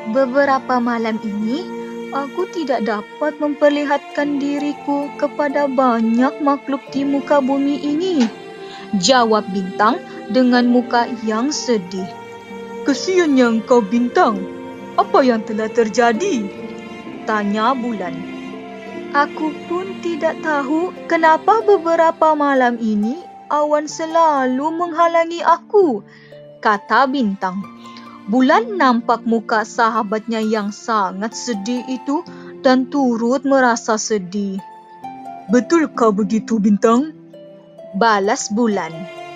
Beberapa malam ini, aku tidak dapat memperlihatkan diriku kepada banyak makhluk di muka bumi ini. Jawab Bintang dengan muka yang sedih. Kesiannya engkau, Bintang. Apa yang telah terjadi? Tanya Bulan. Aku pun tidak tahu kenapa beberapa malam ini awan selalu menghalangi aku, kata Bintang. Bulan nampak muka sahabatnya yang sangat sedih itu dan turut merasa sedih. Betulkah begitu, Bintang? Balas Bulan.